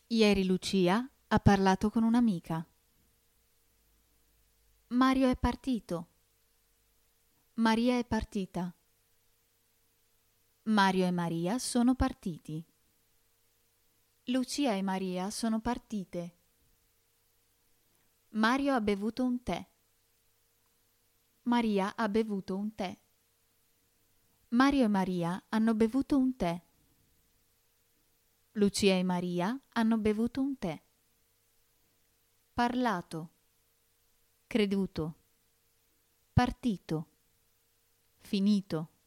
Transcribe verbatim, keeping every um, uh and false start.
Ieri Lucia ha parlato con un'amica. Mario è partito. Maria è partita. Mario e Maria sono partiti. Lucia e Maria sono partite. Mario ha bevuto un tè. Maria ha bevuto un tè. Mario e Maria hanno bevuto un tè. Lucia e Maria hanno bevuto un tè. Parlato. Creduto. Partito. Finito.